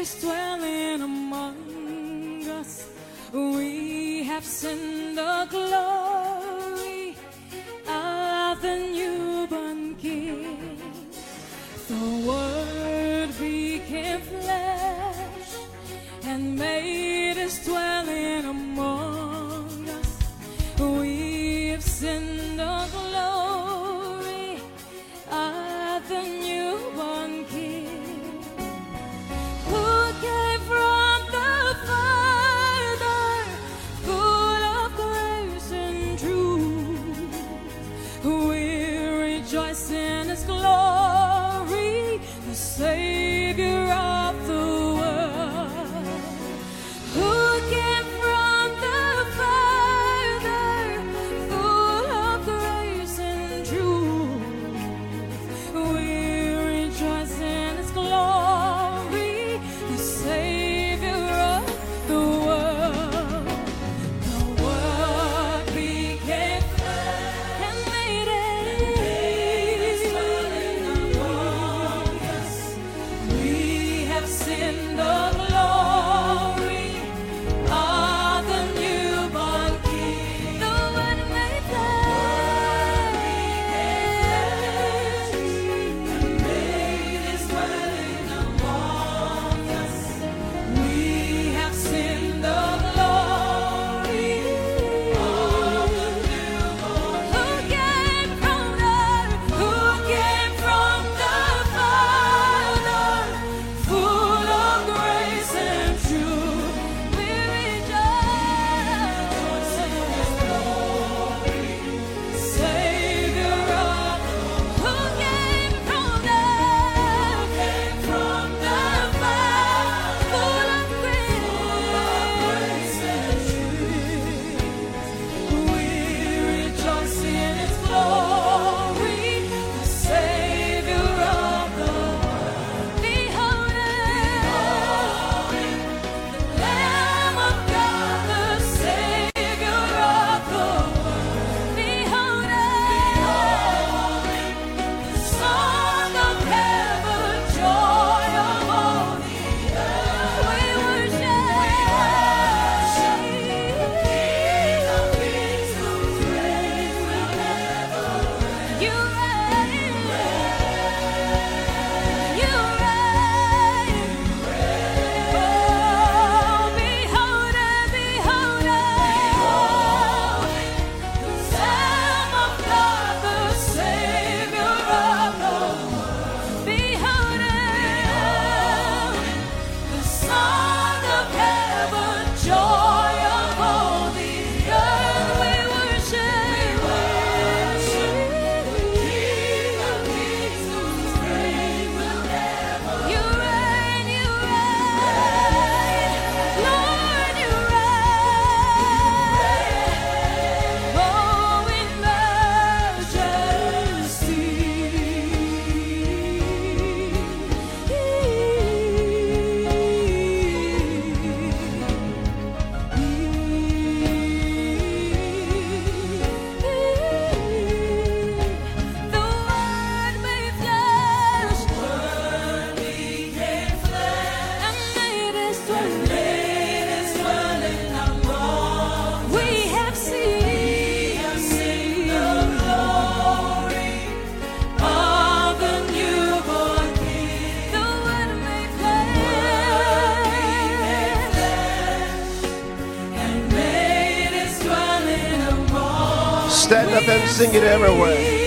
is dwelling among us. We have seen the glory of the newborn King. The Word became flesh and made His dwelling among us. We've seen the glory of the newborn King, who came from the Father, full of grace and truth. We rejoice in His glory, the Savior of the world, who came from the Father, full of grace and truth. We rejoice in His glory, the Savior of the world. The Word became flesh and made His dwelling among us. We have seen the glory of the newborn King. The Word made flesh and made His dwelling among us. We have seen the glory of the newborn King. Who came from the Father, full of grace and truth. We rejoice in His glory, Savior of who came from the Father, full of grace and truth. We rejoice in His glory, the Savior of the world. Behold Him, the Lamb of God, the Savior of the world. Behold Him, the Son of heaven, joy of all the earth. We worship King of kings, whose reign will never end. You reign, you reign. Oh, behold Him, behold Him, the Lamb of God, the Savior of the world. Behold Him, the Son of heaven, joy of all the earth. We worship King of kings, whose reign will never end. You reign, Lord, you reign. Oh, in the Word made flesh, became flesh, and made His dwelling among. We have seen the glory of the newborn King. The Word made flesh and made His dwelling among. Stand up and sing it everywhere.